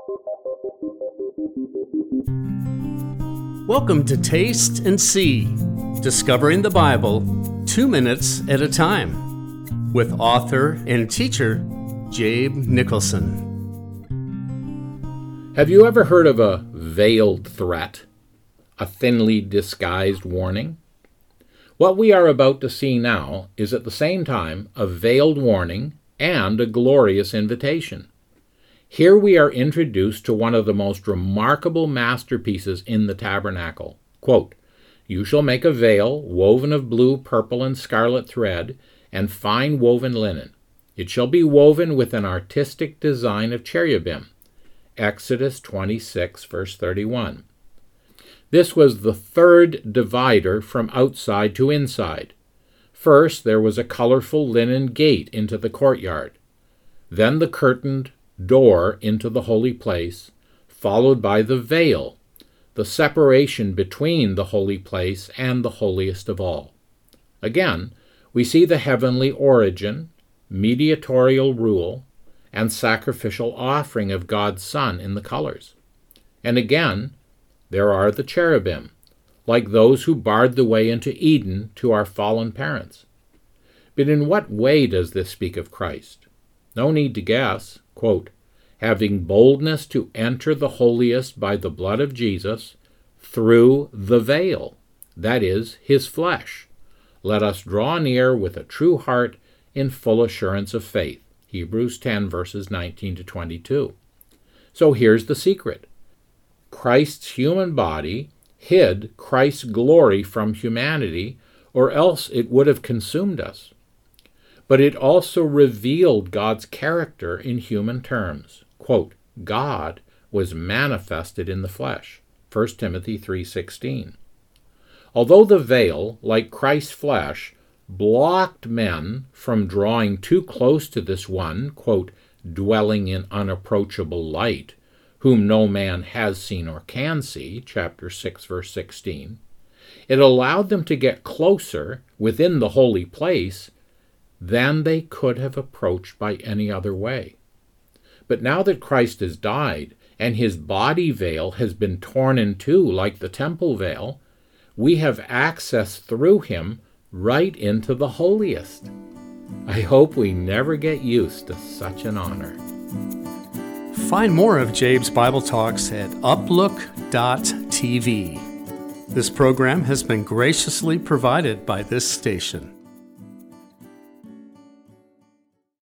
Welcome to Taste and See, discovering the Bible 2 minutes at a time, with author and teacher Jabe Nicholson. Have you ever heard of a veiled threat, a thinly disguised warning? What we are about to see now is at the same time a veiled warning and a glorious invitation. Here we are introduced to one of the most remarkable masterpieces in the tabernacle. Quote, "You shall make a veil woven of blue, purple, and scarlet thread, and fine woven linen. It shall be woven with an artistic design of cherubim." Exodus 26, verse 31. This was the third divider from outside to inside. First, there was a colorful linen gate into the courtyard. Then the curtained door into the holy place, followed by the veil, the separation between the holy place and the holiest of all. Again, we see the heavenly origin, mediatorial rule, and sacrificial offering of God's Son in the colors. And again, there are the cherubim, like those who barred the way into Eden to our fallen parents. But in what way does this speak of Christ? No need to guess. Quote, "Having boldness to enter the holiest by the blood of Jesus, through the veil, that is, his flesh. Let us draw near with a true heart in full assurance of faith." Hebrews 10, verses 19 to 22. So here's the secret. Christ's human body hid Christ's glory from humanity, or else it would have consumed us. But it also revealed God's character in human terms. Quote, "God was manifested in the flesh." 1 Timothy 3:16. Although the veil, like Christ's flesh, blocked men from drawing too close to this one, quote, "dwelling in unapproachable light, whom no man has seen or can see," chapter 6, verse 16, it allowed them to get closer within the holy place than they could have approached by any other way. But now that Christ has died, and his body veil has been torn in two like the temple veil, we have access through him right into the holiest. I hope we never get used to such an honor. Find more of Jabe's Bible Talks at uplook.tv. This program has been graciously provided by this station.